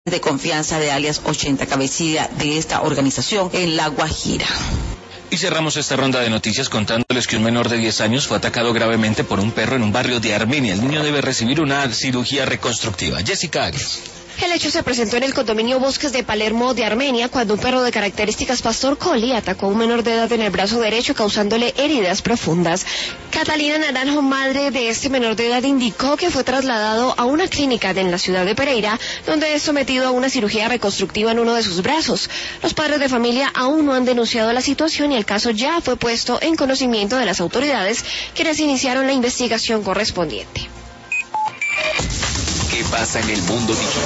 de confianza de alias 80, cabecilla de esta organización en La Guajira. Y cerramos esta ronda de noticias contándoles que un menor de 10 años fue atacado gravemente por un perro en un barrio de Armenia. El niño debe recibir una cirugía reconstructiva. Jessica Arias. El hecho se presentó en el condominio Bosques de Palermo de Armenia, cuando un perro de características pastor collie atacó a un menor de edad en el brazo derecho, causándole heridas profundas. Catalina Naranjo, madre de este menor de edad, indicó que fue trasladado a una clínica en la ciudad de Pereira, donde es sometido a una cirugía reconstructiva en uno de sus brazos. Los padres de familia aún no han denunciado la situación y el caso ya fue puesto en conocimiento de las autoridades, quienes iniciaron la investigación correspondiente. ¿Qué pasa en el mundo digital?